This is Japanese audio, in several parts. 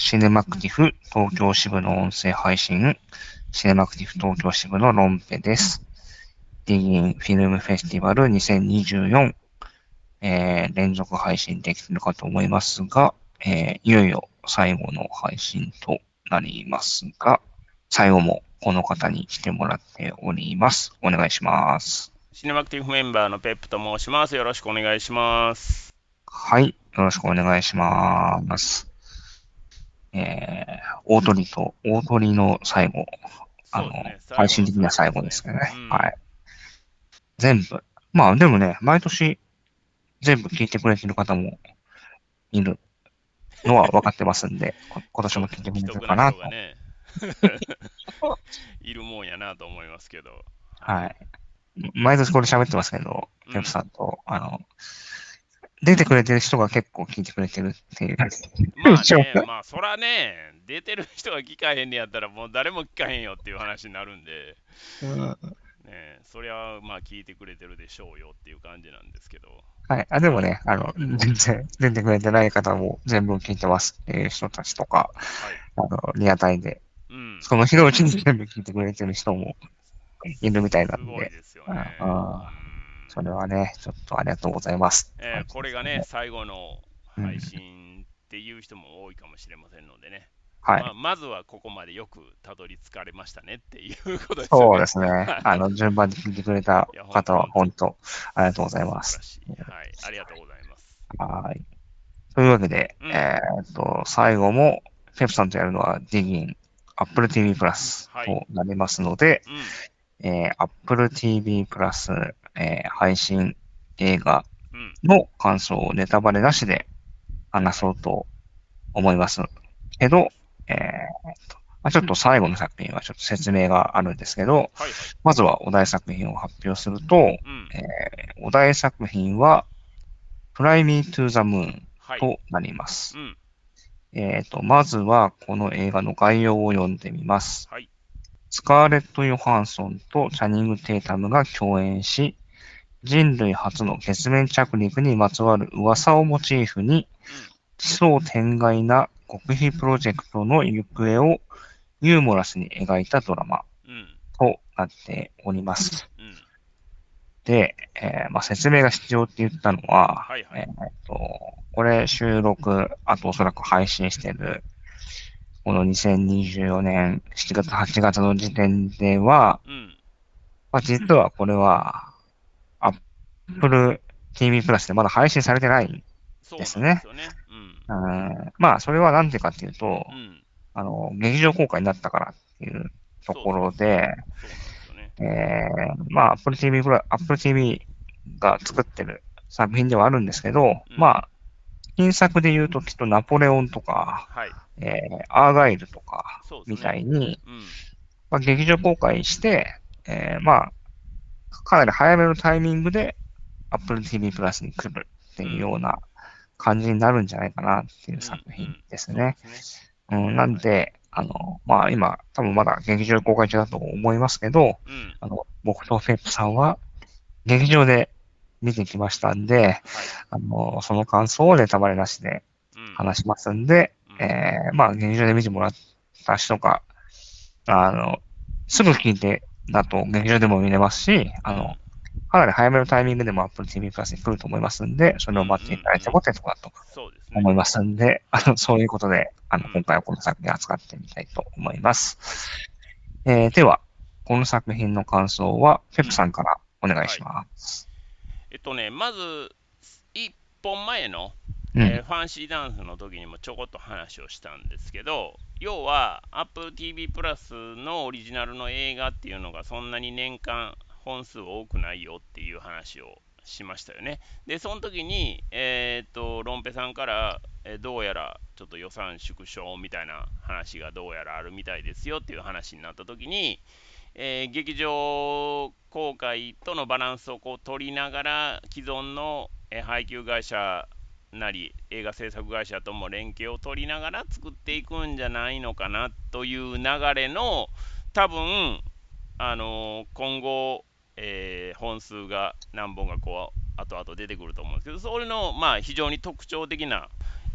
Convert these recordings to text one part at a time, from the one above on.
シネマクティフ東京支部の音声配信、シネマクティフ東京支部のロンペです。ディギンフィルムフェスティバル2024、連続配信できているかと思いますが、いよいよ最後の配信となりますが、最後もこの方に来てもらっております。お願いします。 シネマクティブメンバーのペップと申します。よろしくお願いします。 はい。よろしくお願いします。大鳥の最後、 そうですね。最配後の信的には最最後ですね。 後ですけどね。はうん。 い。全部。まあでもね、毎年全部聞いてくれてる方もいるのは分かってますんで、今年そうですね。 も聞いてくれてる既得なかなと。 人がね、いるもんやなと思いますけど。はい。 はい。毎年これ喋ってますけど、ペプうん。 さんと、出てくれてる人が結構聞いてくれてるっていう。 まあね、まあそらね、出てる人が聞かへんねやったらもう誰も聞かへんよっていう話になるんで、 うん、 ね、そりゃまあ聞いてくれてるでしょうよっていう感じなんですけど。 はい。あ、でもね、全然出てくれてない方も全部聞いてますっていう人たちとか、 はい。 リアタイで、 うん。 その日のうちに全部聞いてくれてる人もいるみたいなすんで、 ごいですよね。 あそれはね、ちょっとありがとうございますって感じこれがね、 ですよね。 最後の配うん。 信っていう人も多いかもしれませんのでね。 はい。 まずはここまでよくたどり着かれましたねっていうことですよね。 そうですね。 はい。 順番で聞いてくれたいや、ほん方はとほんと。 本当、ありがとうございます。 素晴らしい。はい。ありがとうございます。 はい。というわけで、 うん。 最後も、ペプさんとやるのは、ディギン、Apple TV プラスはい。 となりますので、 うん。 Apple TV プラス、配信映画うん。 の感想をネタバレなしで話はい。 そうと思いますけど、ちょっと最後の作品はちょっと説明があるんですけど、 はいはい。 まずはお題作品を発表すると、 うん。 お題作品は Fly Me to the Moon はい。 となります。 うん。 まずはこの映画の概要を読んでみます。 はい。 スカーレット・ヨハンソンとチャニング・テイタムが共演し、人類初の月面着陸にまつわる噂をモチーフに、 うん。 奇想天外な極秘プロジェクトの行方をユーモラスに描いたドラマうん。 となっております。 うん。 で、説明が必要って言ったのは、 はいはい。 これ収録、あとおそらく配信してる、この2024年7月、8月の時点では、 うん。 実はこれは、Apple TV プラスでまだ配信されてないんそうなんですですね。 よね。うん。 それはなんでかっていうと、 うん。 劇場公開になったからっていうとこそうそうそう。 ろで、 そうなんですよね。 Apple TV が作ってる作品ではあるんですけど、 うん。 新作で言うときっとナポレオンとか、 はい。 アーガイルとか、みたそうですね。 いに、 うん。 劇場公開して、かなり早めのタイミングで Apple TV プラスに来るってうん。 いうような感じになるんじゃないかなっていううん。 作品うん。 ですね。 そうですね。 うん、なんはい。 で、今、多分まだ劇場公開中だと思いますけど、 うん。 僕とフェイプさんは劇場で見てきましたんで、 はい。 その感想をネタバレなしでうん。 話しますんで、 うん。 劇場で見てもらった人が、あの、すぐ聞いてだと劇場でも見れますし、 うん。 かなり早めのタイミングでも Apple TV プラスに来ると思いますんで、そうん。うん。うれを待っていただいてもん。 ってとこだとそうですね。 思いますんで、 はい。 そういうことで、 うん。 今回はこの作品を扱ってみたいと思います。 はい。 では、この作品の感想は、ペうん。 プさんからお願いしはい。 ます。 まず、1本前の、 うん。 ファンシーダンスの時にもちょこっと話をしたんですけど、要は Apple TV プラスのオリジナルの映画っていうのがそんなに年間本数多くないよっていう話をしましたよね。で、その時に、ロンペさんから、どうやらちょっと予算縮小みたいな話がどうやらあるみたいですよっていう話になった時に、劇場公開とのバランスをこう取りながら既存の、配給会社なり映画制作会社とも連携を取りながら作っていくんじゃないのかなという流れの多分、今後、本数が何本かこう後々出てくると思うんですけど、それのまあ非常に特徴的な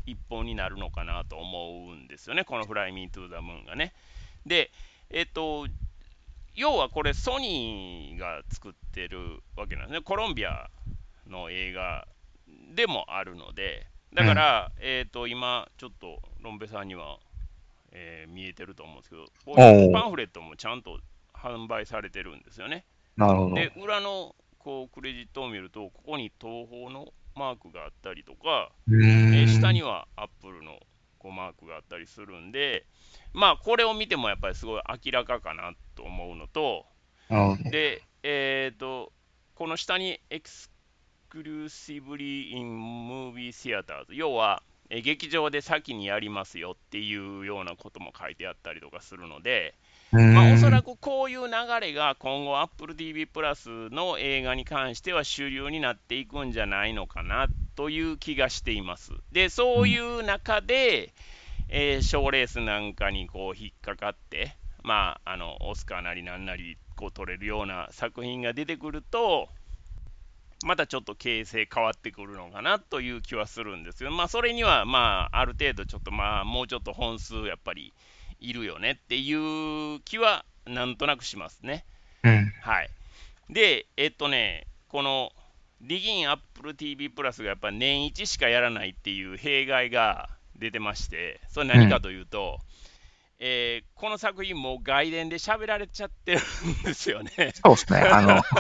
一本になるのかなと思うんですよね、このフライ・ミー・トゥ・ザ・ムーンがね。で、要はこれソニーが作ってるわけなんですね。コロンビアの映画でもあるので、だかうん。 ら、今ちょっとロンベさんには、見えてると思うんですけど、こういうおー、 パンフレットもちゃんと販売されてるんですよね。 なるほど。 で、裏のこうクレジットを見ると、ここに東宝のマークがあったりとか、 うーん。 下にはアップルのこうマークがあったりするんで、まあこれを見てもやっぱりすごい明らかかなと思うのと、 なるほど。 で、この下にエクスクルーシブリー・イン・ムービー・シアターズ、要は劇場で先にやりますよっていうようなことも書いてあったりとかするので、 うまあ、おそーん。 らくこういう流れが今後 Apple TV プラスの映画に関しては主流になっていくんじゃないのかなという気がしています。で、 うん。 そういう中で、賞レースなんかにこう引っかかって、まあ、オスカーなりなんなりこう取れるような作品が出てくると、またちょっと形勢変わってくるのかなという気はするんですよ。まあ、それには、まあ、ある程度ちょっと、まあ、もうちょっと本数やっぱりいるよねっていう気はなんとなくしますね。 うん。 はい。で、このディギン Apple TV プラスがやっぱ年一しかやらないっていう弊害が出てまして、それうん。 何かというと、この作品もう外伝で喋られちゃってるんですよね。 そうですね。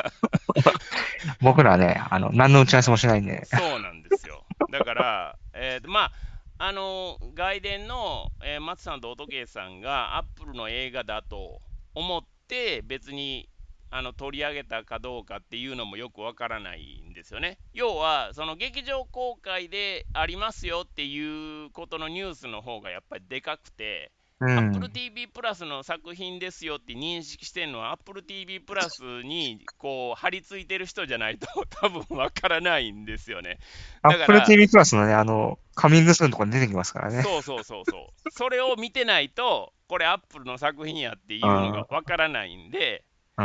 僕らね、何の打ち合わせもしないんで。 そうなんですよ。だから、まあ、外伝の、松さんと音圭さんがアップルの映画だと思って別に取り上げたかどうかっていうのもよくわからないんですよね。要はその劇場公開でありますよっていうことのニュースの方がやっぱりでかくて、 う Apple ん。 TV プラスの作品ですよって認識してるのは Apple TV プラスにこう貼り付いてる人じゃないと多分わからないんですよね。だか Apple ら、 TV プラスのね、カミングスーンのところに出てきますからね。 そうそうそうそう。それを見てないと、これ Apple の作品やっていうのうん。 がわからないんで、 うん。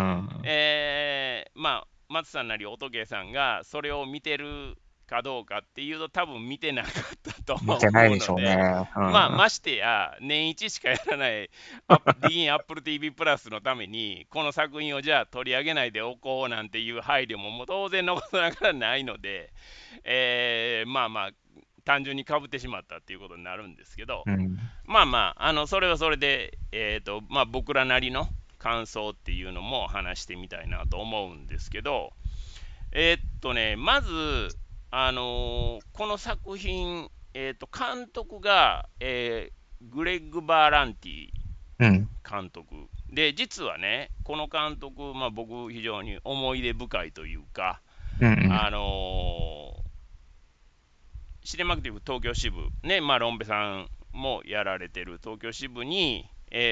まあ、松さんなり音圭さんがそれを見てるかどうかっていうと、多分見てなかったと見てないでしょう思うので、 ね。うまあ、 ん。 ましてや、年一しかやらないディーン Apple TV プラスのために、この作品をじゃあ取り上げないでおこうなんていう配慮ももう当然のことながらないので、まあまあ、単純にかぶってしまったっていうことになるんですけど、 うん。 まあまあ、それはそれで、まあ、僕らなりの感想っていうのも話してみたいなと思うんですけど、まず、この作品、監督が、グレッグ・バーランティうん。 監督で、実はね、この監督、まあ、僕、非常に思い出深いというか、 うん。 あのシネマクティブ東京支部、ね、まあ、ロンベさんもやられてる東京支部に、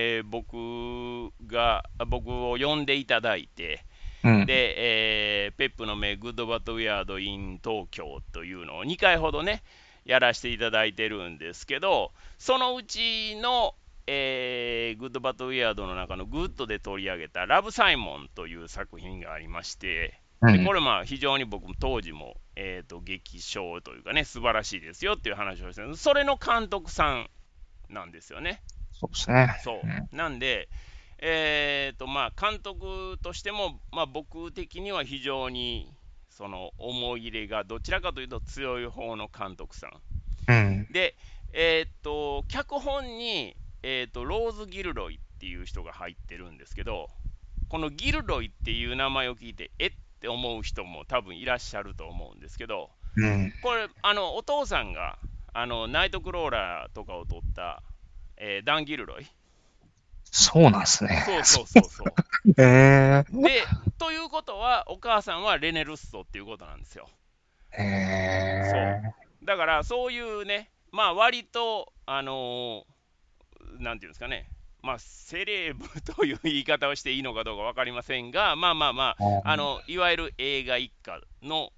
僕を呼んでいただいて、 うん。 で、ペップの目、グッドバッドウィアードイン東京というのを2回ほどね、やらせていただいてるんですけど、そのうちの、グッドバッドウィアードの中のグッドで取り上げたラブ・サイモンという作品がありまして、でこうん。 れまあ非常に僕も当時も、激賞というかね、素晴らしいですよっていう話をしてる、それの監督さんなんですよね。 そうですね。 そうん。 う。なんで、まあ、監督としても、まあ、僕的には非常にその思い入れがどちらかというと強い方の監督さん。 うん。 で、脚本に、ローズ・ギルロイっていう人が入ってるんですけど、このギルロイっていう名前を聞いて、えって思う人も多分いらっしゃると思うんですけど、 うん。 これ、お父さんが、ナイトクローラーとかを撮った、ダン・ギルロイ。 そうなんですね。 そうそうそうそえう。で、ということは、お母さんはレネ・ルッソっていうことなんですよ。 ー、えそう。だから、そういうね、まあ、割と、なんていうんですかね、まあ、セレブという言い方をしていいのかどうか分かりませんが、まあまあまあ、いわゆる映画一家の、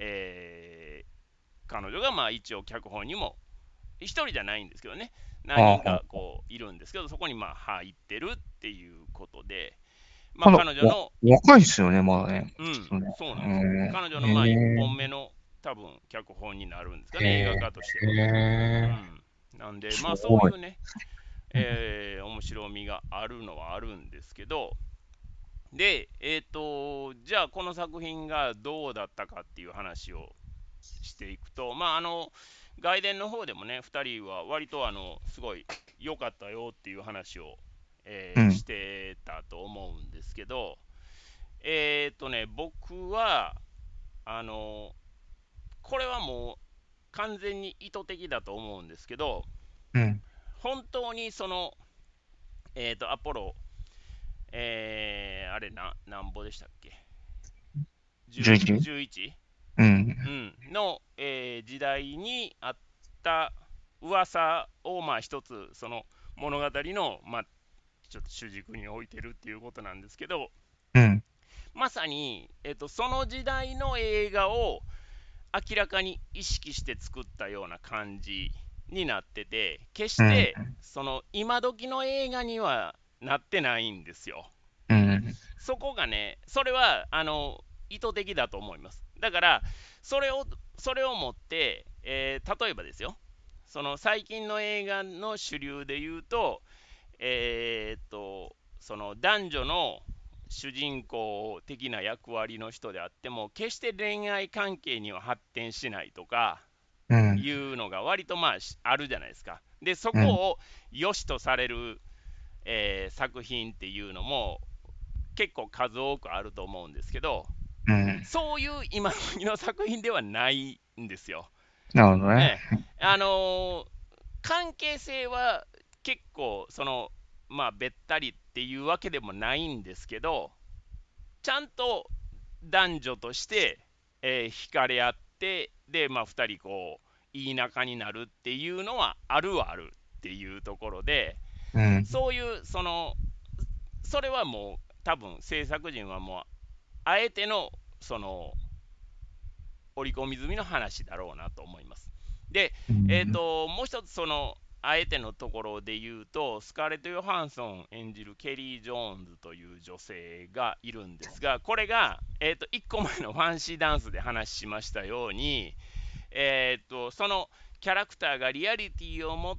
彼女が、まあ、一応脚本にも、一人じゃないんですけどね、何人かー、 こういるんですけど、そこにまあ入ってるっていうことで、まあ、 まだ、 彼女の若いですよね、まだね。 うん、 普通ね。 そうなんですよ。彼女のまあ1本目の多分脚本になるんですかね、映画へ化としては。うえ、 ん。なんで、 すまあそうごい。 いうね、 うん、 面白みがあるのはあるんですけど、で、じゃあこの作品がどうだったかっていう話をしていくと、まあ外伝の方でもね、2人は割とすごい良かったよっていう話を、しうん、 てたと思うんですけど、僕は、あの、これはもう完全に意図的だと思うんですけど、 うん。 本当にアポロ、あれなんぼでしたっけ？ 10、 11? 11？ うん、 うん、の、時代にあった噂を、まあ一つ、その物語の、まあ、ちょっと主軸に置いてるっていうことなんですけど、 うん、 まさに、その時代の映画を明らかに意識して作ったような感じになってて、決しうん、 てその今時の映画にはなってないんですよ。 うん、 そこがね、それは意図的だと思います。だから、それをそれをもって、例えばですよ、その最近の映画の主流で言うと、その男女の主人公的な役割の人であっても、決して恋愛関係には発展しないとかうん、 いうのが割とまああるじゃないですか。で、そうん、 こを良しとされる、作品っていうのも結構数多くあると思うんですけど、 うん。 そういう今時の作品ではないんですよ。 なるほどね。 ええ、あのー関係性は結構まあべったりっていうわけでもないんですけど、ちゃんと男女として、惹かれ合って、でまあ2人こういい仲になるっていうのはあるはあるっていうところで、 うん、 そういうそれはもう多分制作陣はもうあえてのその織り込み済みの話だろうなと思います。で、 うん、 もう一つあえてのところで言うと、スカーレット・ヨハンソン演じるケリー・ジョーンズという女性がいるんですが、これが、1個前のファンシーダンスで話しましたように、そのキャラクターがリアリティを持った、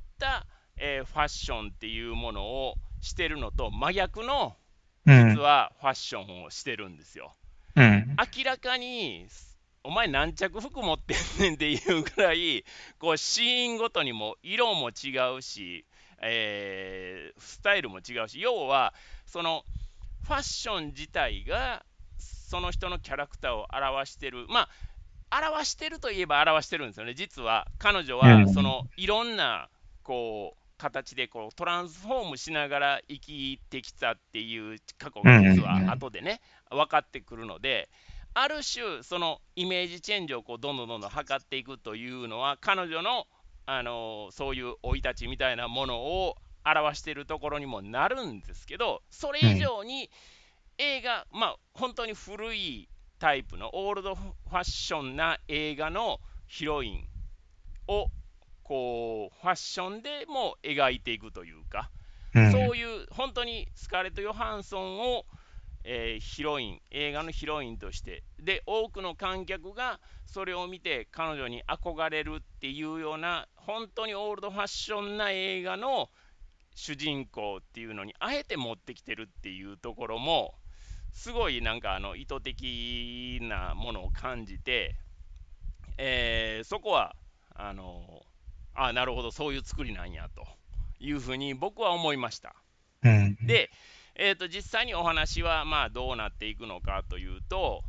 ファッションっていうものをしてるのと真逆の実うん、 はファッションをしてるんですよ。 うん、 明らかにお前何着服持ってんねんっていうくらいこうシーンごとにも色も違うし、スタイルも違うし、要はそのファッション自体がその人のキャラクターを表してる、まあ表してるといえば表してるんですよね。実は彼女はそうん、 のいろんなこう形でこうトランスフォームしながら生きてきたっていう過去うが実はん、 後でね分かってくるので、ある種そのイメージチェンジをこうどんどんどんどん図っていくというのは彼女の、そういう生い立ちみたいなものを表しているところにもなるんですけど、それ以うん、 上に映画、まあ本当に古いタイプのオールドファッションな映画のヒロインをこうファッションでも描いていくというか、 うん、 そういう本当にスカーレット・ヨハンソンを、ヒロイン、映画のヒロインとして、で多くの観客がそれを見て彼女に憧れるっていうような本当にオールドファッションな映画の主人公っていうのにあえて持ってきてるっていうところもすごいなんか意図的なものを感じて、そこはあのなるほど、そういう作りなんやというふうに僕は思いました。 うん、 で、実際にお話はまあどうなっていくのかというと、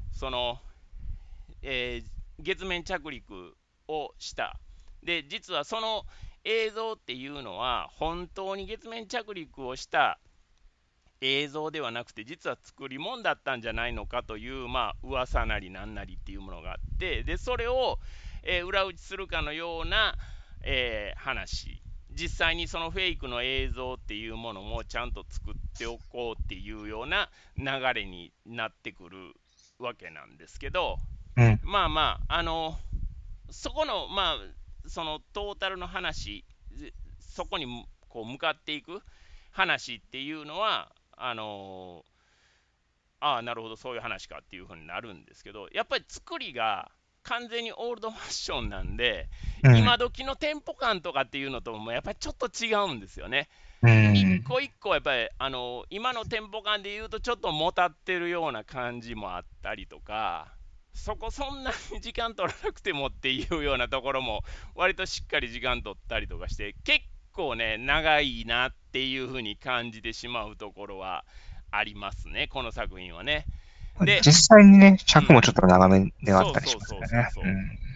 月面着陸をした。で、実はその映像っていうのは本当に月面着陸をした映像ではなくて、実は作り物だったんじゃないのかという、まあ噂なりなんなりっていうものがあって、でそれを、裏打ちするかのような、話、実際にそのフェイクの映像っていうものもちゃんと作っておこうっていうような流れになってくるわけなんですけど、 うん、 まあまあそこのまあそのトータルの話、そこにこう向かっていく話っていうのはなるほど、そういう話かっていうふうになるんですけど、やっぱり作りが完全にオールドファッションなんで、 うん。 今時のテンポ感とかっていうのともやっぱりちょっと違うんですよね。 う一ん。 個一個やっぱり今のテンポ感で言うとちょっともたってるような感じもあったりとか、そんなに時間取らなくてもっていうようなところも割としっかり時間取ったりとかして、結構ね長いなっていう風に感じてしまうところはありますね、この作品はね。で、 実際にね、 うん、 尺もちょっと長めではあったりしそうそうますよね。 そうそうそう。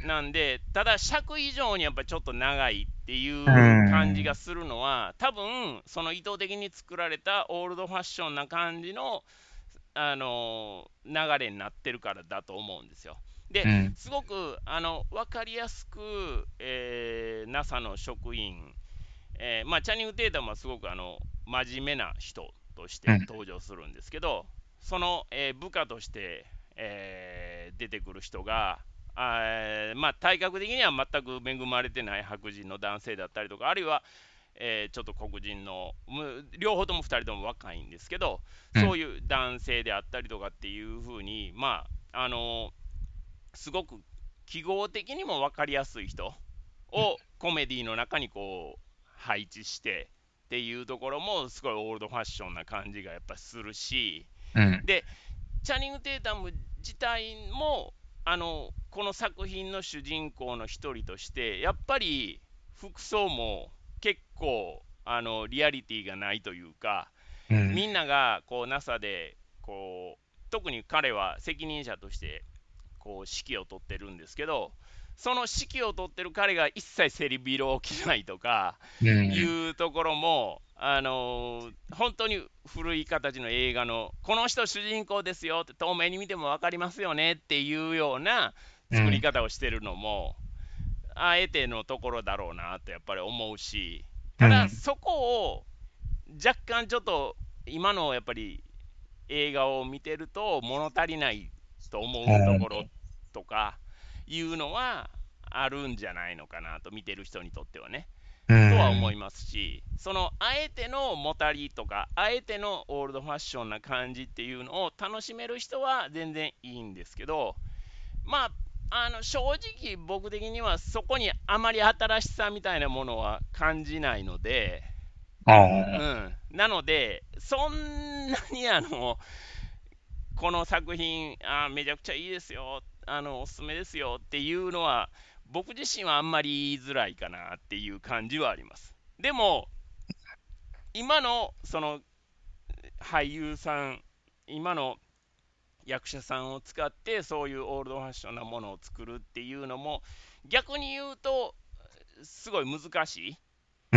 なんで、ただ尺以上にやっぱりちょっと長いっていうう感じがん。 するのは、多分その意図的に作られたオールドファッションな感じの、流れになってるからだと思うんですよ。で、 うん。 すごく分かりやすく、NASA の職員、まあ、チャニング・テータムはすごく真面目な人としうん。 て登場するんですけど、その、部下として、出てくる人が、まあ、体格的には全く恵まれてない白人の男性だったりとか、あるいは、ちょっと黒人の、両方とも2人とも若いんですけど、 うん。 そういう男性であったりとかっていう風に、まあ、すごく記号的にも分かりやすい人をコメディの中にこう配置してっていうところもすごいオールドファッションな感じがやっぱするし、 うん。 でチャニング・テータム自体もこの作品の主人公の一人としてやっぱり服装も結構リアリティがないというか、 うん。 みんながこう NASA でこう特に彼は責任者としてこう指揮を取ってるんですけど、その指揮を取ってる彼が一切セリビロを着ないとかうん。 いうところも、本当に古い形の映画のこの人主人公ですよって透明に見ても分かりますよねっていうような作りうん。 方をしてるのもあえてのところだろうなとやっぱり思うし、ただうん。 そこを若干ちょっと今のやっぱり映画を見てると物足りないと思うところとかいうのはあるんじゃないのかなと、見てる人にとってはね。 うとは思いん。 ますし、そのあえてのもたりとか、あえてのオールドファッションな感じっていうのを楽しめる人は全然いいんですけど、まあ、正直僕的にはそこにあまり新しさみたいなものは感じないので、 ああ。 うん、なので、そんなにこの作品、めちゃくちゃいいですよ、おすすめですよっていうのは、僕自身はあんまり言いづらいかなっていう感じはあります。でも、今のその俳優さん、今の役者さんを使って、そういうオールドファッションなものを作るっていうのも、逆に言うと、すごい難しい。 うん。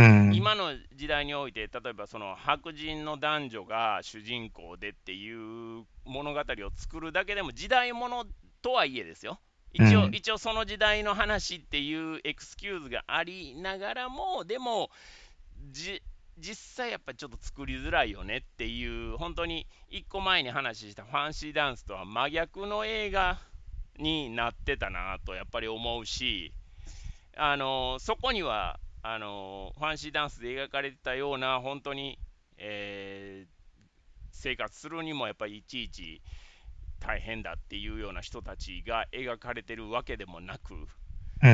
今の時代において、例えばその白人の男女が主人公でっていう物語を作るだけでも時代物とはいえですよ。一応、 うん。 一応その時代の話っていうエクスキューズがありながらも、でも、実際やっぱりちょっと作りづらいよねっていう、本当に一個前に話したファンシーダンスとは真逆の映画になってたなとやっぱり思うし、そこにはファンシーダンスで描かれてたような本当に、生活するにもやっぱりいちいち大変だっていうような人たちが描かれてるわけでもなく、 うん。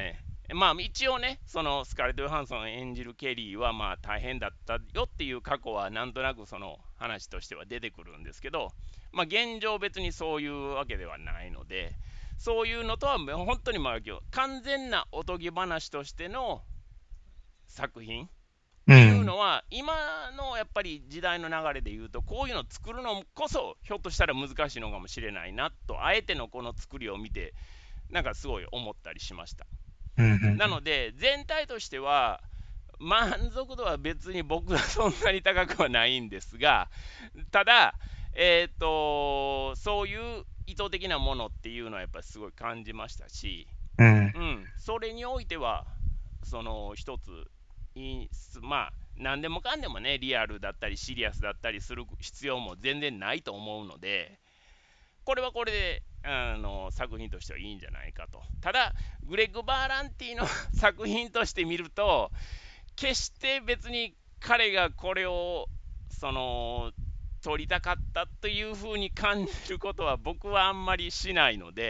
えまあ一応ね、そのスカーレット・ヨハンソン演じるケリーはまあ大変だったよっていう過去はなんとなくその話としては出てくるんですけど、まあ現状別にそういうわけではないので、そういうのとは本当に真逆、完全なおとぎ話としての作品っていううん。 のは、今のやっぱり時代の流れで言うと、こういうのを作るのこそ、ひょっとしたら難しいのかもしれないなと、あえてのこの作りを見て、なんかすごい思ったりしました。 うん。 なので、全体としては、満足度は別に僕はそんなに高くはないんですが、ただ、そういう意図的なものっていうのはやっぱりすごい感じましたし、 うん。 うん、それにおいては、その一つまあ、何でもかんでもね、リアルだったりシリアスだったりする必要も全然ないと思うので、これはこれで作品としてはいいんじゃないかと。ただ、グレッグ・バーランティの作品として見ると、決して別に彼がこれをその撮りたかったというふうに感じることは僕はあんまりしないので、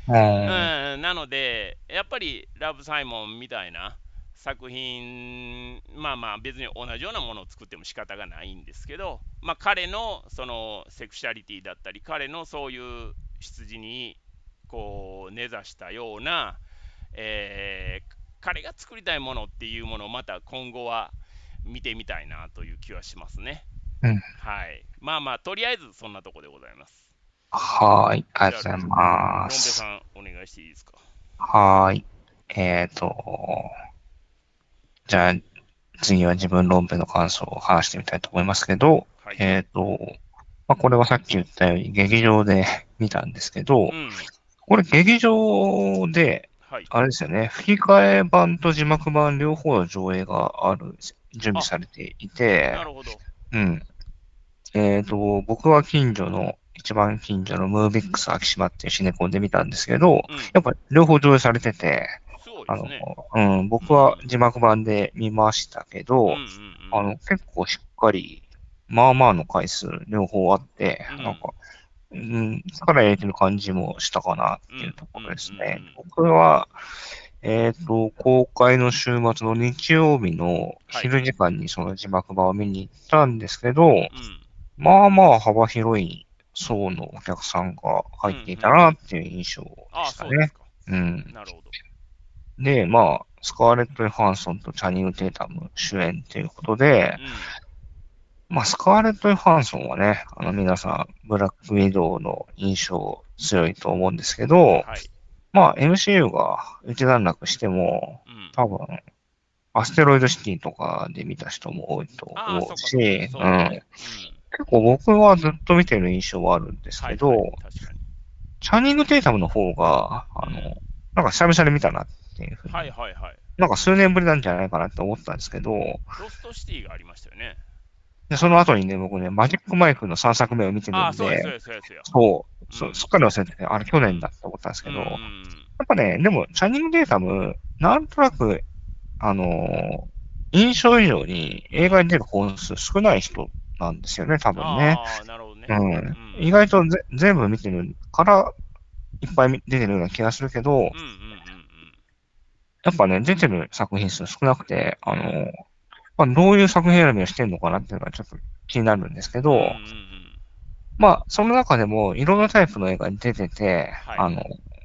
なので、やっぱりラブ・サイモンみたいな作品、まあまあ別に同じようなものを作っても仕方がないんですけど、まあ彼のそのセクシャリティだったり、彼のそういう出自にこう根ざしたような、彼が作りたいものっていうものをまた今後は見てみたいなという気はしますね。 うん。 はい。まあまあ、とりあえずそんなとこでございます。 はい。ありじゃあ、 がとうございます。 ロンペさん、お願いしていいですか。 はい。えっと、じゃあ、次は自分論文の感想を話してみたいと思いますけど、 はい。 えっと、まあ、これはさっき言ったように劇場で見たんですけど、 うん。 これ劇場で、 はい。 あれですよね、吹き替え版と字幕版両方の上映が準備あ、 されていて、 なるほど。 うん。僕は一番近所のムービックス昭島っていうシネコンで見たんですけど、 うん。 やっぱ両方上映されてて、 すごいであの、 すね。 僕はうん。 字幕版で見ましたけど、 うんうん結構しっかり、まあまあの回数両方あって、 うん。うん。 なんか、力入れてる感じもしたかなうん。 っていうところうん。 ですね。 うん。 僕は、公開の週末の日曜日のはい。 昼時間にその字幕版を見に行ったんですけど、 うん。 まあまあ幅広い層のお客さんがうん。う入っていたん。 なっていう印象でああ、 したね。 そうですか。 うん。 なるほど。 で、まあ、スカーレット・ヨハンソンとチャニング・テータム主演ということで、 うん。 まあ、スカーレット・ヨハンソンはね、皆さん、ブラック・ウィドウの印象強いと思うんですけど、 はい。 まあ、MCU が一段落しても、 うん。 多分、アステロイドシティとかで見た人も多いとああ、 思うそっかそっか。 し、 そうですね。うん。 結構僕はずっと見てる印象はあるんですけど、 はいはい。確かに。 チャニング・テイタムの方が、 うん。 なんか久々に見たなっていうふうはいに、 はいはい。 なんか数年ぶりなんじゃないかなって思ったんですけど、 ロストシティがありましたよね。 で、その後にね、僕ね、マジックマイクの3作目を見てるああ、 んで、 そうです、そうです、そうですよ。 すうん。 っかり忘れてて、あれ去うん。 年だって思ったんですうん。うけど、やん。 っぱね、でも、チャニング・テイタム、なんとなく、あのー印象以上にうん。 映画に出る本数少ない人なんですよね、多分ね。 ああ、なるほどね。 うん。 うん。 意外と全部見てるからいっぱい出てるような気がするけど、 うんうんうんやっぱね、出てる作品数少なくて、まあ、どういう作品選びをしてるのかなっていうのがちょっと気になるんですけうん。うんうんうど、 ん。 まあ、その中でもいろんなタイプの映画に出てて、 はい。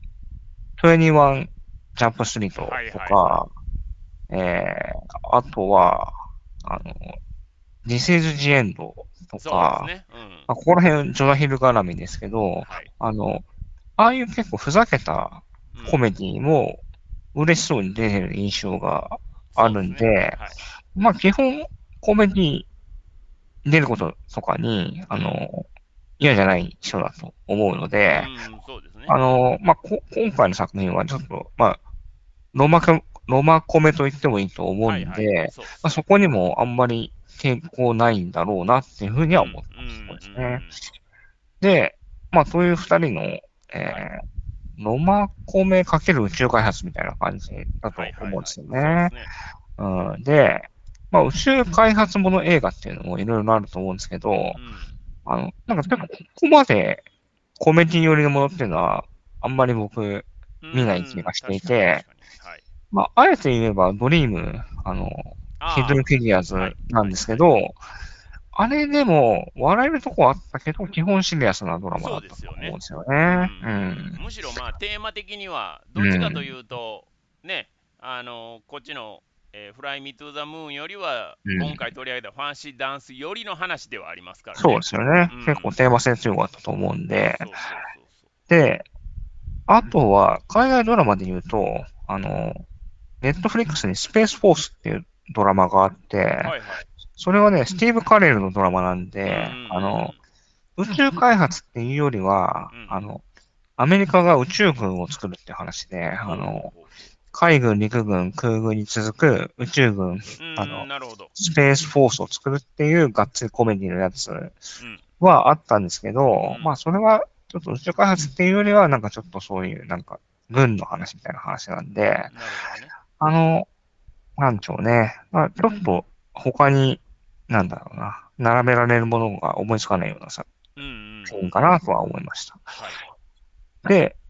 21ジャンプストリートはいはいはい。 とか、あとは、あの、This is the End とか、 そうですね。うん。 まあ、ここら辺、ジョナヒル絡みですけど、 はい。 あの、ああいう結構ふざけたうん。 コメディも嬉しそうに出てる印象があるそうですね。 んで、 はい。 まあ基本コメディ出ることとかに、 うん。 嫌じゃない人だと思うのうで、 ん、そうですね。 まあ今回の作品はちょっと、まあ、ロマコメと言ってもいいと思うはいはい。 んで、まあ、 そうですね。 そこにもあんまり抵抗ないんだろうなっていうふううん。うん。 には思ってうます。そうですね。 ん。 で、まあ、そういう二人の、 はい。 ロマコメかける宇宙開発みたいな感じだはいとはいはい。 思うんですよね。 そうですね。 うん、で、まあ、宇宙開発もの映画っていうのもいろいろあると思うんですけど、 うん。 なんか結構ここまでコメディ寄りのものっていうのは、あんまり僕、 う見ない気ん。 がしてい確かに確て、 かに。はい。 まあ、あえて言えば、ドリーム、ヒドゥンあフィギュアズあ。はいなんですけはいはい。 ど、あれでも、笑えるとこはあったけど、基本シリアスなドラマだそうったとですよね。 思うんですようんうんうね。うん。 ん。 むしろまあテーマ的にはどっちかとうん。 いうとね、こっちの、フライ・ミー・トゥ・ザ・ムーンよりはうん。 今回取り上げたファンシーダンスよりの話ではありますからそうね。 ですよね。 うん。 結構テーマ性強かったと思うんで。 そうそうそうそで、あとは、海外ドラマで言うと、ネットフリックスにスペースフォースっていうドラマがあっう。 て、 はいはい。 それはね、スティーブ・カレルのドラマなんうんうんうんうで、 ん。 宇宙開発っていうよりは、 うん。 アメリカが宇宙軍を作るって話で、 ほうほうほうほ海軍、陸軍、空軍に続く宇宙軍、 う。うん、なるほど。 スペースフォースを作るっていうがっつりコメディのやつうん。 はあったんですけど、まあうん。 それはちょっと宇宙開発っていうよりはなんかちょっとそういうなんか軍の話みたいな話なんで、 なるほどね。 あの、なんでしょうね。まあ、ちょっと他に、なんだろうな、並べられるものが思いつかないような作うんうんうんう品かなん。 とは思いました。 はい。 で、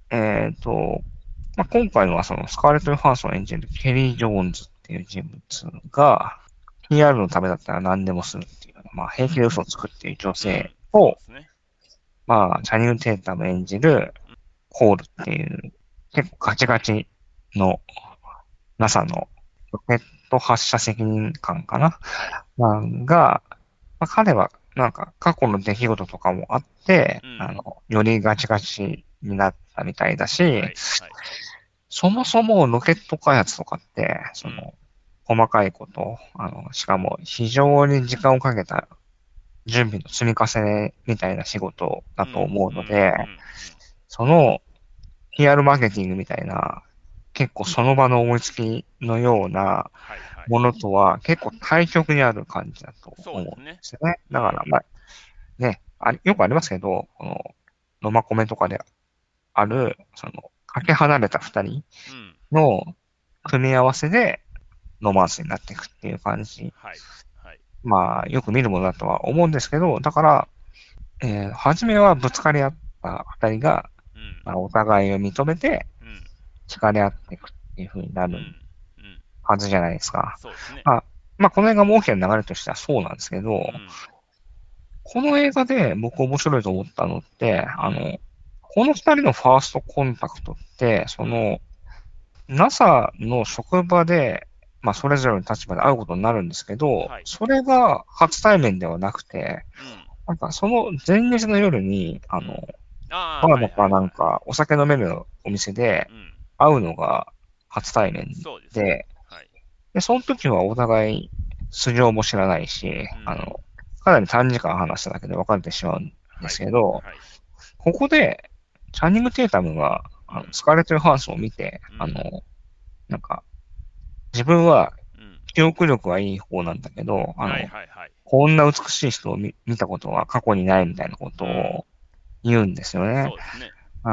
今回のはそのスカーレット・ヨハンソン演じるケリー・ジョーンズっていう人物が、PR のためだったら何でもするっていう、平気で嘘をつくっていう女性そうを、 ですね。 チャニング・テータム演じるコールっていう、結構ガチガチの NASA のロケット発射責任官かな、 はい。 が、彼はなんか過去の出来事とかもあって、 うん。 よりガチガチになったみたいだし、 はい。はい。 そもそもロケット開発とかって、 うん。 細かいこと、しかも非常に時間をかけた準備の積み重ねみたいな仕事だうん。 と思ううん。 ので、 うん。 その PR マーケティングみたいな、結構その場の思いつきのようなはい。はい。 ものとは結構対極にある感じだと思うんでそうですね。 すよね。だから、 うん。 ね、よくありますけど、ロマコメとかである、かけ離れた二人うん。 の組み合わせでロマンスになっていくっていう感じ。 はい。はい。 よく見るものだとは思うんですけど、だから、初めはぶつかり合った二人が、 うん。 お互いを認めて、 うん。 惹かれ合っていくっていう風になるうん。うん。 はずじゃないですか。 そうですね。 まあ、この映画も大きな流れとしてはそうなんですけど、 うん。 この映画で僕面白いと思ったのって、 うん。 この二人のファーストコンタクトって、 うん。 NASA の職場で、それぞれの立場で会うことになるんですけど、 はい。 それが初対面ではなくて、 うん。 なんかその前日の夜に、 うん。ああ、 バーのはいはいはい。 かなんかお酒飲めるお店でうん。 会うのが初対面そうですね。 で、 はい。 その時はお互い素性も知らないし、 うん。 かなり短時間話しただけで別れてしまうんではい。 すけど、 はい。 ここで、チャニング・テータムが、 うん。 スカーレット・ヨハンソンを見て、 うん。 なんか、自分はうん。 記憶力はいい方なんだけど、 はいはいはい。 こんな美しい人を見たことは過去にないみたいなこうん。 とを言うんですよね。 そうですね。 うん、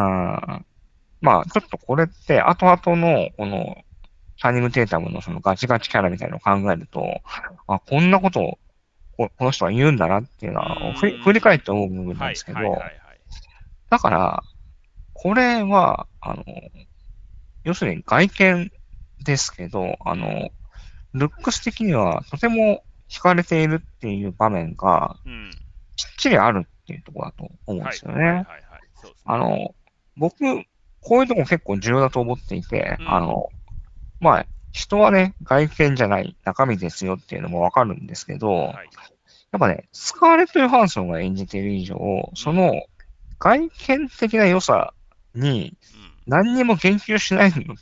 ちょっとこれって後々の、この、チャニング・テータムのそのガチガチキャラみたいなのを考えると、こんなことをこの人は言うんだなっていうのうは、振り返っーん。 て思う部分なんですけはいはいはど、 いはい。 だから、これは、要するに外見ですけど、 うん。 ルックス的にはとても惹かれているっていう場面がうん。 きっちりあるっていうところだと思うんではいすよね。 はいはいはい。そうですね。 あの、僕、こういうとこ結構重要だと思っていて、 うん。 人はね、外見じゃない中身ですよっていうのもわかるんですけど、 はい。 やっぱね、スカーレット・ヨハンソンが演じている以上、 うん。 その外見的な良さにうん。 何にも言及しないのって、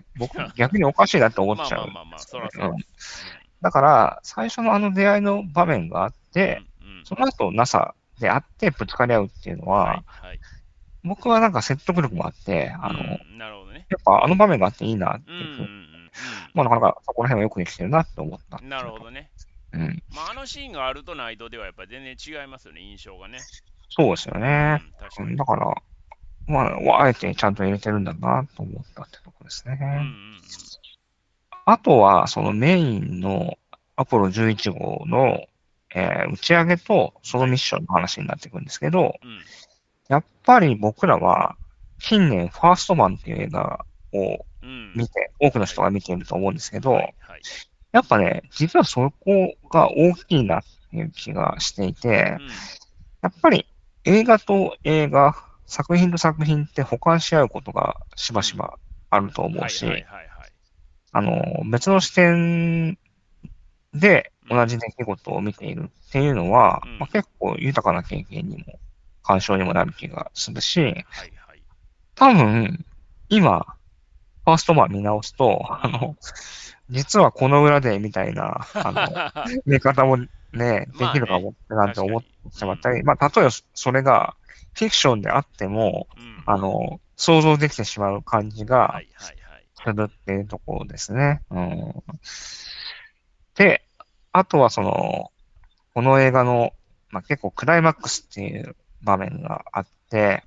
僕逆におかしいなって思っまあちゃうんでまあまあまあ、そらすよね。 そうです。うん。 だから、最初のあの出会いの場面があっうん。うて、 ん。 その後 NASA で会ってぶつかり合うっていうのは、 はいはい。 僕はなんか説得力もあって、 うん。なるほどね。 やっぱあの場面があっていいなっうんうんていうふうに、 うんなかなかそこら辺はよくできてるなって思ったっうん。なていうと。 るほどね。 うん。 まあ、あのシーンがあるとないとではやっぱり全然違いますよね、印象がね。 そうですよね。 うん、確かに。 うんだから、あえてちゃんと入れてるんだなと思ったってとこですうんうね。 んあとは、そのメインのアポロ11号の、打ち上げとそうん。はい。 のミッションの話になってくるんですけど、 うん。 やっぱり僕らは近年ファーストマンっていう映画をうん。 見て、多くのはい。 人が見ていると思うんですけど、 はいはい。 やっぱね、実はそこが大きいなっていう気がしていて、 うん。 やっぱり映画と映画、作品と作品って補完し合うことがしうん。 ばしばあると思うはいはいし、 はいはい。 別の視点でうん。 同じ出来事を見ているっていうのは、 うん。 結構豊かな経験にも、鑑賞にもなる気がするし、 はいはい。 多分、今、ファーストマン見直すと、 うん。 実はこの裏で、みたいな、見方もね、できるかまあね、 もってなんて思っ確かに。うん。 てしまったり、例えばそれがフィクションであっても、 うん。 想像できてしまう感じがはいはいはい。 するっていうところですね。うん。で、あとはこの映画の、結構クライマックスっていう場面があって、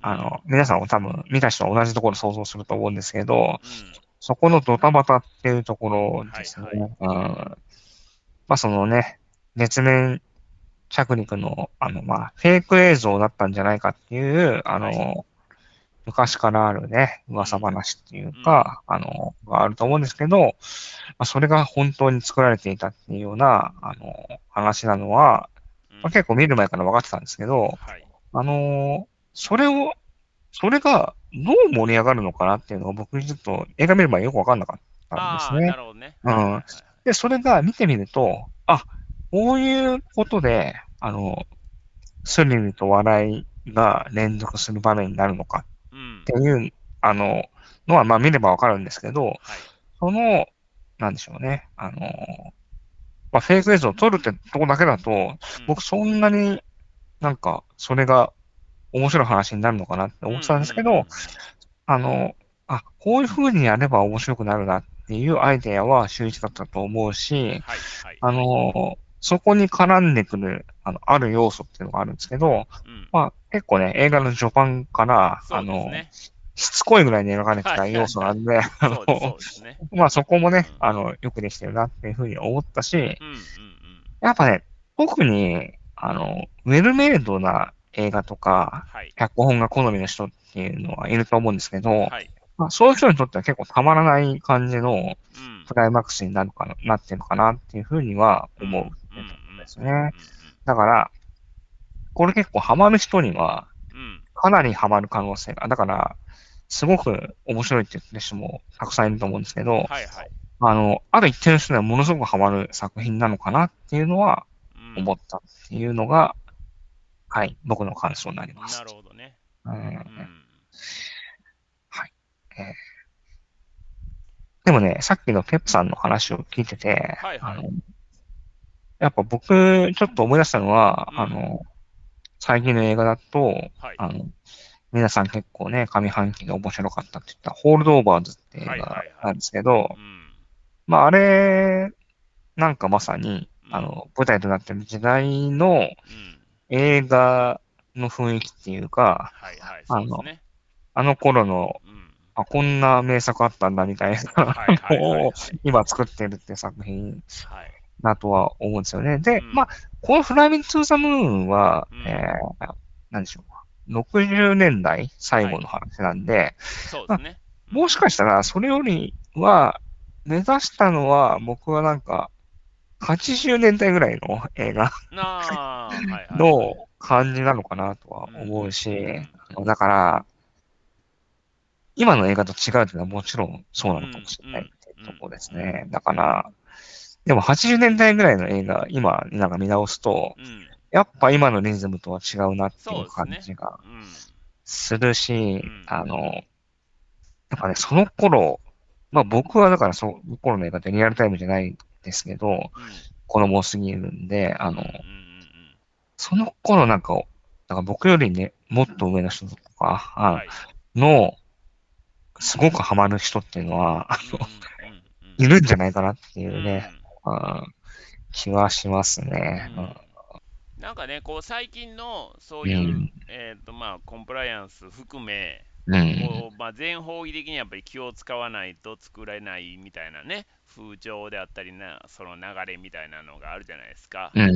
うん。 皆さんも多分見た人は同じところ想像すると思うんですけど、 うん。 そこのドタバタっていうところですね。 はいはい。 うん。そのね、月面着陸の、フェイク映像だったんじゃないかっていう、 はい。 昔からあるね、 うん。 噂話っていううん。 か、があると思うんですけど、まあ、それが本当に作られていたっていうような、話なのは、まあ、 うん。 結構見る前から分かってたんですけど、 はい。 あの、それを、それがどう盛り上がるのかなっていうのが僕にちょっと映画見る前よく分かんなかったんですああ、なね。 るほどね。 うん。 はいはいはい。 で、それが見てみると、あ、こういうことで、スリルと笑いが連続する場面になるのかうん。 っていう、のは、まあ見ればわかるんですけど、 はい。 その、なんでしょうね。まあ、フェイク映像を撮るってとこだけだと、 うん。 僕そんなになんか、それが面白い話になるのかなってうんうんうんう思ってたんですけど、 ん。 あの、こういう風にやれば面白くなるなっていうアイデアは秀逸だったと思うし、 はいはいはい。 そこに絡んでくる、ある要素っていうのがあるんですけど、 うん。 まあ、結構ね、映画の序盤から、 そうですね。 しつこいぐらいに描かれてはいた要はいはい。 素なんで、 そうですそうですね。 まあそこもね、 うん。 よくできてるなっていうふうに思ったし、 うんうんうん。 やっぱね、特に、ウェルメイドな映画とか、 はい。 脚本が好みの人っていうのはいると思うんですけど、 はい。 まあそういう人にとっては結構たまらない感じのうん。 クライマックスになるかな、なってるのかなっていうふうにはうん。うんうんうん思うっていうところですうんね。だから、これ結構ハマる人には、 うん。うん。 かなりハマる可能性が、だから、すごく面白いって言ってる人もたくさんいると思うんですけど、 はいはい。 ある一定の人にはものすごくハマる作品なのかなっていうのは思ったっていうのが、はい、僕の感想になりうん。なます。 るほどね。 うん、 うん。 はい。でもね、さっきのペップさんの話を聞いてて、 はいはい。 やっぱ僕、ちょっと思い出したのは、 うん。 最近の映画だと、 はい。 皆さん結構ね、上半期で面白かったって言った、ホールドオーバーズって映はいは画いはい。 なんですけど、 うん。 まあ、あれ、なんかまさに、 うん。 舞台となっている時代のうん。 映画の雰囲気っていうか、 はいはい。 あの、 そうですね。 あの頃の、 うん。 こんな名作あったんだみたいなはいはいはいのをはい。 今作ってるっていう作品はい。 だとは思うんですよね。で、まあ、 うん。 このフライビングトゥーザムーンは、 うん。 なんでしょうか。60年代最はい。 後の話なんで、まあ、 そうですね。うん。 もしかしたらそれよりは、目指したのは僕はなんか、80年代ぐらいの映画ああ、はいはいはい。 の感じなのかなとはうんうんうん思うし、 うんだから、今の映画と違うっていうのはもちろんそうなうん。うのかもしれないっんうんていうところですうんね。だから、でも80年代ぐらいの映画、今なんか見直すと、 うん。うん。 やっぱ今のリズムとは違うなっていうそうですね。 感じがうん。 するし、 うん。 やっぱね、その頃、まあ僕はだからその頃の映画ってリアルタイムじゃないですけど、 うん。 子供すぎるんで、 うんうんうんその頃なんか、なんか僕よりね、もっと上の人とか、 うん。はい。 の、すごくハマる人っていうのは、 うんうんうんいるんじゃないかなっていうん。ううね、 ん。 うん、気はしますね。 うん。なんかね、こう最近のそううん、 いう、 うん、 まあ、コンプライアンス含め、 うん、 こう、まあ、全方位的にやっぱり気を使わないと作れないみたいなね、風潮であったりな、その流れみたいなのがあるじゃないですか。 うん、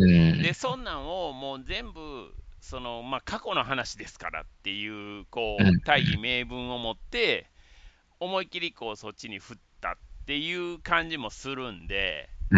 で、そんなんをもう全部、まあ、過去の話ですからっていう、 うん、 こう、大義名分を持って、思いっきりこう、そっちに振ったっていう感じもするんで、 うん、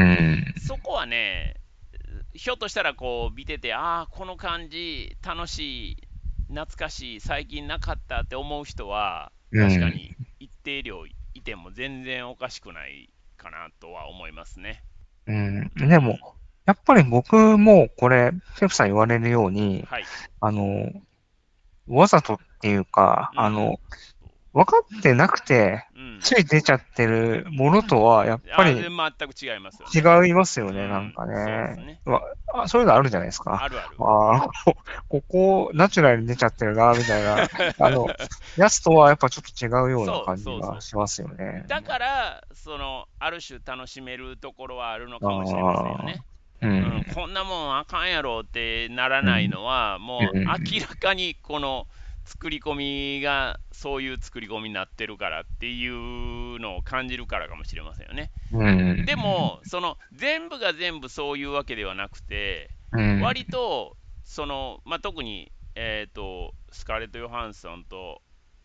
そこはね、ひょっとしたらこう見てて、ああ、この感じ、楽しい、懐かしい、最近なかったって思う人は、 うん、 確かに一定量いても全然おかしくないかなとは思いますね。 うん。 うん。 でも、やっぱり僕もこれ、ペプさん言われるように、 はい。 あの、わざとっていうか、 うん。 分かってなくて、 うん。 つい出ちゃってるものとは、やっぱり全く違いますよね。 違いますよね、なんうん。 かね。 そうですね。 そういうのあるじゃないですか。 あるある。 ここ、ナチュラルに出ちゃってるな、みたいな、やつとはやっぱちょっと違うようなそう感じそうそう。 がしますよね。 だから、ある種楽しめるところはあるのあかもしれませんよあ、 ね。 うん、 うん、こんなもんあかんやろってならうん、 ないのは、もううん、 明らかにこの作り込みがそういう作り込みになってるからっていうのを感じるからかもしれませんよね。 うん、 でも、全部が全部そういうわけではなくて、 うん、 割と、まあ、特に、スカーレット・ヨハンソンと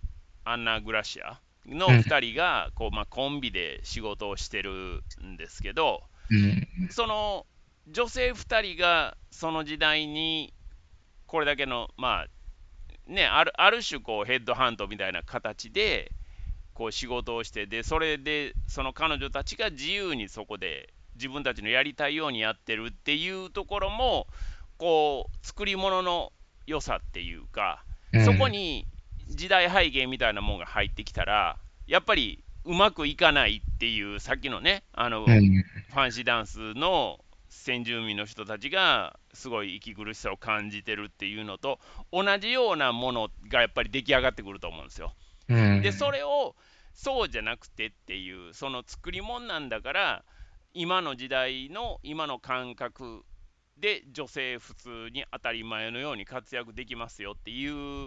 アンナ・グラシアのうん、 2人がこう、まあ、コンビで仕事をしてるんですけど、 うん、 その女性2人がその時代にこれだけの、まあね、ある種こうヘッドハントみたいな形でこう仕事をして、でそれでその彼女たちが自由にそこで自分たちのやりたいようにやってるっていうところも、こう作り物の良さっていうか、そこうん、 に時代背景みたいなものが入ってきたら、やっぱりうまくいかないっていう、さっきのね、 うん、 ファンシーダンスの先住民の人たちがすごい息苦しさを感じてるっていうのと同じようなものがやっぱり出来上がってくると思うんですよ。 うで、そん、 れをそうじゃなくてっていう、その作り物なんだから、今の時代の今の感覚で女性普通に当たり前のように活躍できますよっていう、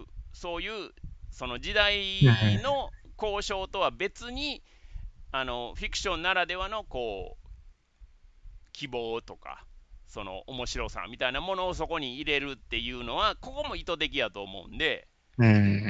そういうその時うん、 代の交渉とは別に、フィクションならではのこう希望とか、その面白さみたいなものをそこに入れるっていうのは、ここも意図的やと思うんで、 うん、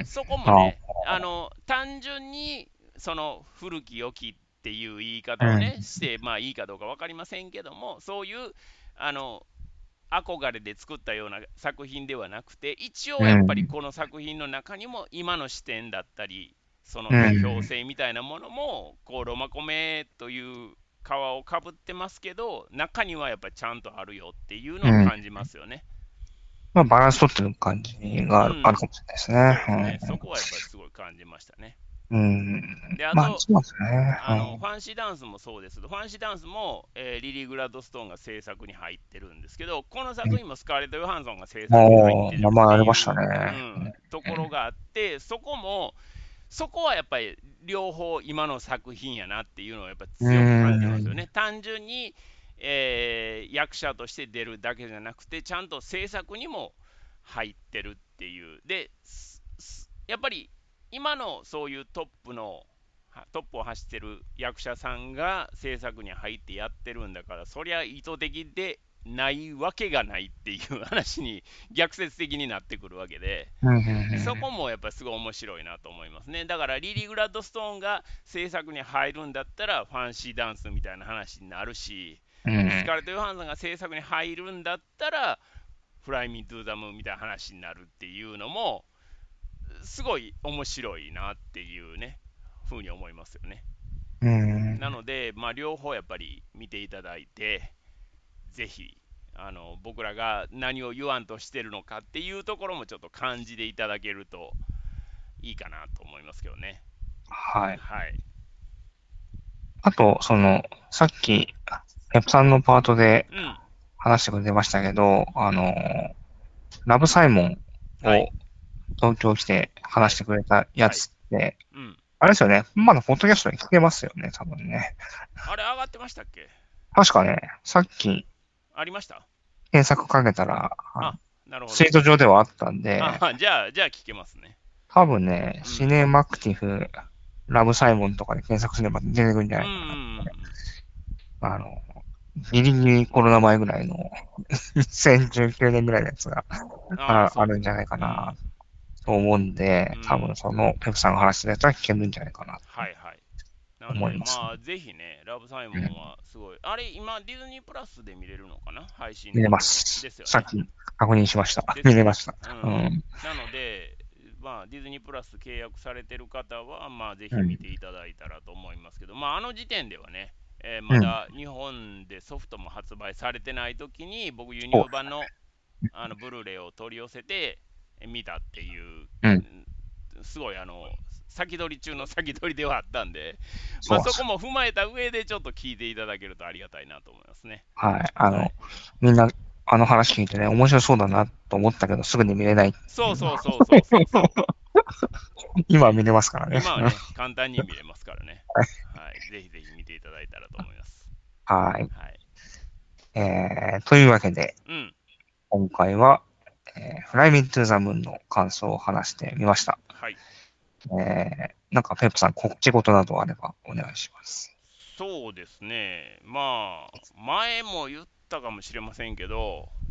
そこもあ、 ね、単純にその古き良きっていう言いうん、 方をね、して、まあいいかどうか分かりませんけども、そういうあの憧れで作ったような作品ではなくて、一応やっぱりうん、 この作品の中にも今の視点だったり、そのう批評ん、 性みたいなものも、こうロマコメという皮をかぶってますけど、中にはやっぱりちゃんとあるよっていうのうん。 は感じますよね。 まあ、バランス取ってる感じがあるうん、 かもしれないですそうですね。 ね。 そこはやっぱりすごい感じましたね。 うん。うん。 で、あまあ、 と、 そうですね。 ファンシーダンスもそうですけど、ファンシーダンスも、リリー・グラッドストーンが制作に入ってるんですけど、このうん。 作品もスカーレット・ヨハンソンが制作に入っもう、 てるっ名前ありましたていう、うね。 ん、ところがあって、そこはやっぱり両方今の作品やなっていうのをやっぱりう強く感じますよん。 ね。単純に、役者として出るだけじゃなくて、ちゃんと制作にも入ってるっていう。で、やっぱり今のそういうトップを走ってる役者さんが制作に入ってやってるんだから、そりゃ意図的でないわけがないっていう話に逆説的になってくるわけで、 うん。うん。 そこもやっぱりすごい面白いなと思いますね。だからリリー・グラッドストーンが制作に入るんだったらファンシーダンスみたいな話になるし、 うん。 スカーレット・ヨハンソンが制作に入るんだったらフライ・ミー・トゥ・ザ・ムーンみたいな話になるっていうのもすごい面白いなっていうね、ふうに思いますよね。 うん。 なので、まあ、両方やっぱり見ていただいて、ぜひ僕らが何を言わんとしてるのかっていうところもちょっと感じていただけるといいかなと思いますけどね。 はい。 はい。 あと、さっき、ペプさんのパートでうん。 話してくれてましたけど、ラブサイモンをはい。 東京来て話してくれたやはい。 つって、 うん。 あれですよね。まだポッドキャストに聞けますよね、多分ね。 あれ上がってましたっけ？ 確かね、さっきありました？ 検索かけたら、 あ、なるほど。 ツイート上ではあったんで、 あ、じゃあ聞けますね。 多分ね、 うん。 シネマクティフ、ラブサイモンとかで検索すれば出てくるんじゃうんうんうないかな。 ん。 あの、ギリギリコロナ前ぐらいの2019年ぐらいのやつがああ、 あそうですね。 るんじゃないかうん。 なと思うんで、多分うん。 そのペプさんが話してたやつは聞けるんじゃないかなとはいはい。なので、 思います。 まあ、ぜひね、ラブサイモンうん、 はすごい。あれ、今、ディズニープラスで見れるのかな、配信見れまで。です。 すよね。 さっき確認しました。 ですよね。 見れました。 うん。 うん。 なので、まあ、ディズニープラス契約されてる方は、まあ、ぜうん。 ひ見ていただいたらと思いますけど、まあ、あの時点ではね、 うん。 まだ日本でソフトも発売されてない時に、僕、輸お、 入版のブルーレイを取り寄せて見たっていう、 うん。 すごい先取り中の先取りではあったんで、まあ、 そう。 そこも踏まえた上でちょっと聞いていただけるとありがたいなと思いますね。 はい。 はい。 みんな、あの話聞いてね、面白そうだなと思ったけど、すぐに見れないってそういうの。 そうそうそうそうそう。 今は見れますからね。 今はね、簡単に見れますからね。はい。ぜひぜひ見ていただいたらと思います。 はい。 はい。 というわけで、 うん。 今回は、フライミントゥーザムーンの感想を話してみました。 はい。 なんか、ペップさん、告知事などあればお願いします。 そうですね。まあ、前も言ったかもしれませんけど、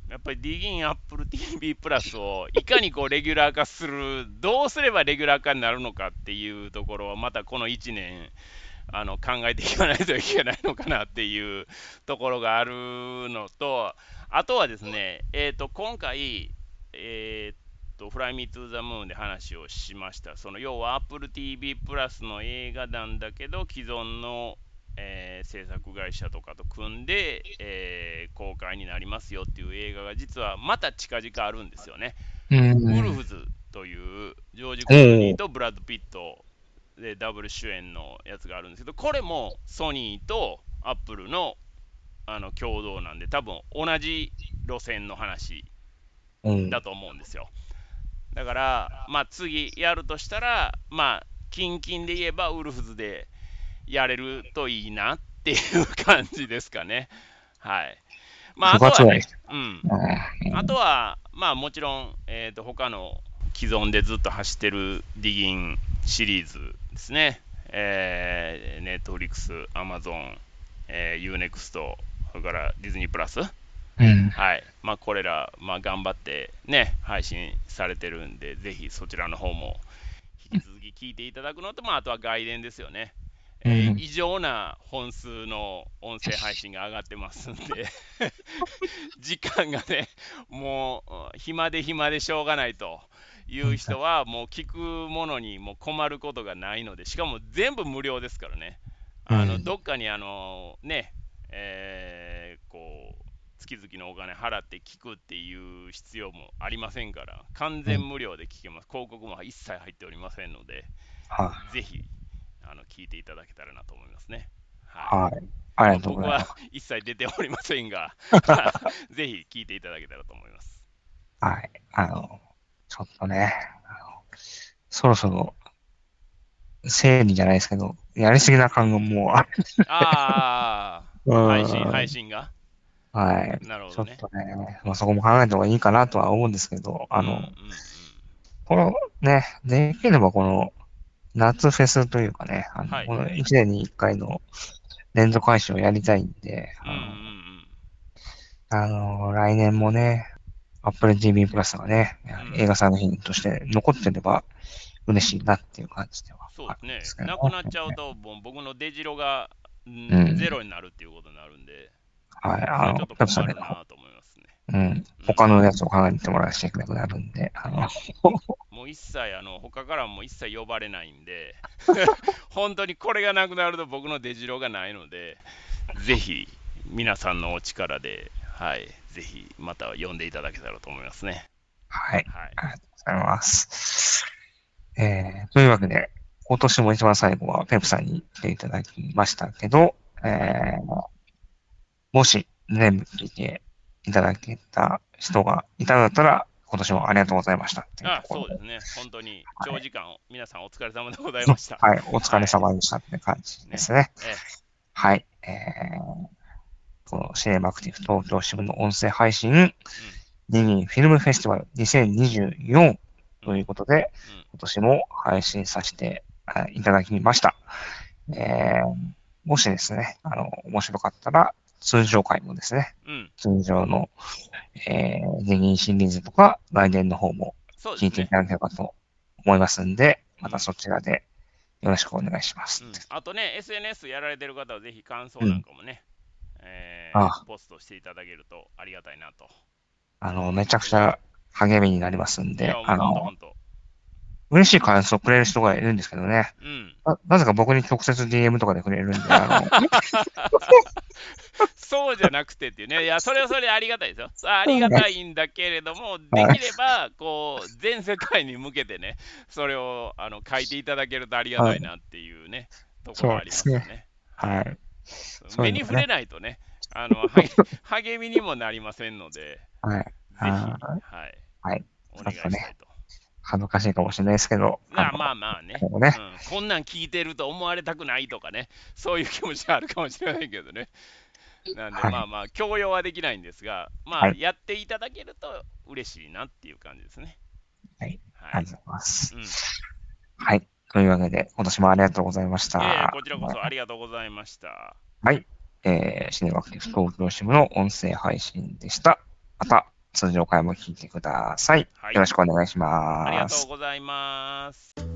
やっぱりディギン Apple TV プラスをいかにこうレギュラー化する、どうすればレギュラー化になるのかっていうところは、またこの1年、考えていかないといけないのかなっていうところがあるのと、あとはですね、今回、フライミートゥーザムーンで話をしました。その要は Apple TV プラスの映画なんだけど、既存の、制作会社とかと組んで、公開になりますよっていう映画が実はまた近々あるんですよね。 うウルん。 フズというジョージ・クルーニおー。 ーとブラッド・ピットでダブル主演のやつがあるんですけど、これもソニーとアップルの共同なんで、多分同じ路線の話うん。 だと思うんですよ。だから、まあ、次やるとしたら、まあ、近々で言えばウルフズでやれるといいなっていう感じですかね。はい。まあ、あ 9月ぐらい。 とはね、うん。あとうん。 は、まあもちろん、他の既存でずっと走ってるディギンシリーズですね。Netflix、Amazon、Unext、それからディズニープラス。 うん。 はい。まあこれら、まあ頑張ってね、配信されてるんで、ぜひそちらの方も引き続き聞いていただくのと、まああとは外伝ですよね。 うん。 異常な本数の音声配信が上がってますんで時間がね、もう暇で暇でしょうがないという人は、もう聞くものにもう困ることがないので、しかも全部無料ですからね。 うん。 どっかにね、こう、月々のお金払って聞くっていう必要もありませんから、完うん。 全無料で聞けます。広告も一切入っておりませんので、 はぜひ、聞いていただけたらなと思いますね。はい。 い。はい。ありまあ、 がとうご僕はざいます。 一切出ておりませんがぜひ聞いていただけたらと思います。 はい。ちょっとね、そろそろ整理じゃないですけど、やりすぎな感がもうある。 ああ、 う配ん。 信がはい。ちょっなるほどね。 とね、まあ、そこも考えた方がいいかなとは思うんですけど、 うんうんこのね、できればこの夏フェスというかね、 うん。はい。 この1年に1回の連続配信をやりたいんで、 うんうんうん。 来年もね、Apple TV プラスがね、 うん。 映画作品として残ってれば嬉しいなっていう感じではあるんでそうですね。 すけどなくなっちゃうね。 と、もう僕の出城が、 うん。 ゼロになるっていうことになるんで、 はい。 それはちょっとペプさんね、 困るなと思いますね。 うん。 うん。 他のやつを考えてもらわなきゃいけなくなるんで、 もう一切、他からも一切呼ばれないんで本当にこれがなくなると僕の出城がないので、ぜひ皆さんのお力で、はい、ぜひまた呼んでいただけたらと思いますね。 はい。 はい。 ありがとうございます。というわけで、今年も一番最後はペプさんに来ていただきましたけど、 はい。 もし全部聞いていただけた人がいたのだったら、今年もありがとうございましたっていうとあ、 ころで、 そうですね。本当にはい。 長時間、皆さんお疲れ様でございました。 はい、お疲れはい。 様でしたって感じでね。 すね。 え、 はい。このシネマアクティブ東京支部の音声配信、 うん、 ディニーフィルムフェスティバル2024 うん、 ということで、 うん。 今年も配信させていただきました。 はい。 もしですね、面白かったら、通常回もですね、 うん。 通常の、ディニーシリーズとか、来年の方も聞いていそうですね。 ただければと思いますんで、 うん。 またそちらでよろしくお願いします。 うん。あとね、SNS やられてる方はぜひ感想うん。 なんかもね、 あ、 ポストしていただけるとありがたいなとめ思いますね。 ちゃくちゃ励みになりますんで、 いや、もうほんとほんと。 嬉しい感想をくれる人がいるんですけどね。 うん。 なぜか僕に直接 DM とかでくれるんで、 そうじゃなくてっていうね、いや、それはそれでありがたいですよ。ありがたいんだけれども、ではい、 きれば、こう、全世界に向けてね、それを書いていただけるとありがはい、 たいなっていうね、ところそうありですね。 ますよね。はい。 はい。そういうのがね。 目に触れないとね、励みにもなりませんので、 はい。 ぜひ、 あはい、 はい。 おちょっとね、 願いしたいと。 恥ずかしいかもしれないですけど、 まあまあね、 こうね、 うん、こんなん聞いてると思われたくないとかね、そういう気持ちはあるかもしれないけどね。なんで、 はい。 まあまあ、強要はできないんですが、まあ、 はい。 やっていただけると嬉しいなっていう感じですね。 はい。 はい。 ありがとうございます。 うん。 はい。というわけで、今年もありがとうございましいえいえ、 た。 こちらこそありがとうございました。 はい。シネマクティブ東京支部の音声配信でした。また通常回も聞いてください。 はい。 よろしくお願いしありがます。 とうございます。